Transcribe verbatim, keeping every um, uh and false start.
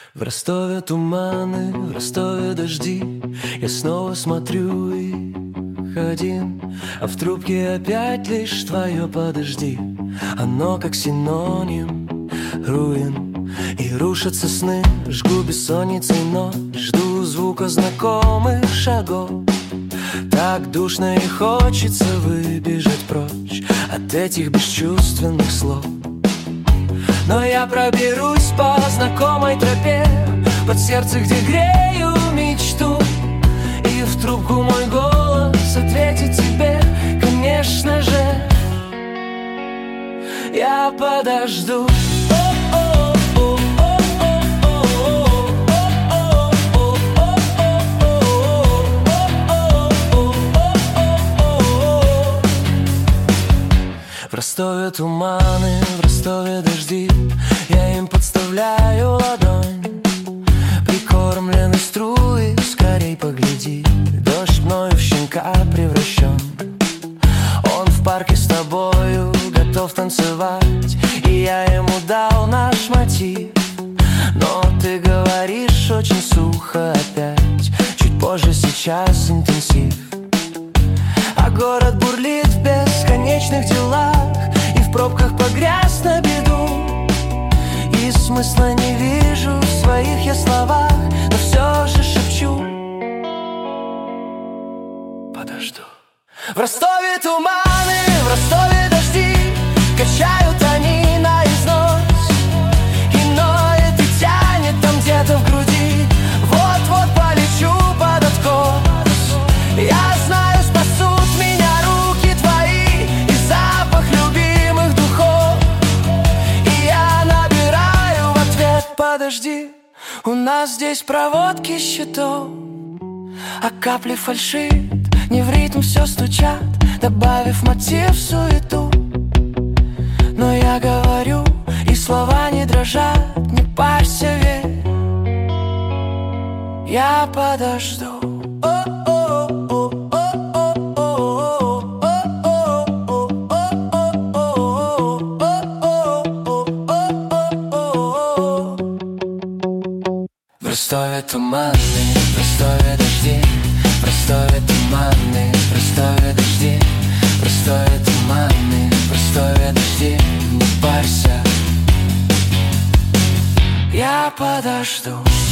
В Ростове туманы, в Ростове дожди. Я снова смотрю их один, а в трубке опять лишь твое подожди. Оно как синоним руин. И рушатся сны, жгу бессонницей ночь. Жду звука знакомых шагов. Так душно и хочется выбежать прочь от этих бесчувственных слов. Но я проберусь по знакомой тропе, под сердце, где грею мечту. И в трубку мой голос ответит тебе, конечно же, я подожду. В Ростове туманы, в Ростове дожди. Я им подставляю ладонь, прикормленный струи, скорей погляди. Дождь мною в щенка превращен. Он в парке с тобою готов танцевать, и я ему дал наш мотив. Но ты говоришь очень сухо опять, чуть позже сейчас интенсив. А город бурлит в бесконечных делах, и в пробках погряз на беду. И смысла не вижу в своих я словах, но все же шепчу: подожду. В Ростове туманы, в Ростове дожди. Качают они на износ, и ноет и тянет там где-то в груди. Вот-вот полечу под откос. Я знаю, спасут меня руки твои и запах любимых духов. И я набираю в ответ: подожди. У нас здесь проводки счетов, а капли фальшит не в ритм все стучат, добавив мотив в суету. Но я говорю, и слова не дрожат, не парься, верь, я подожду. В Ростове туманы, в Ростове дожди. В Ростове туманы, в Ростове дожди. В Ростове туманы, в Ростове дожди. Не парься, я подожду.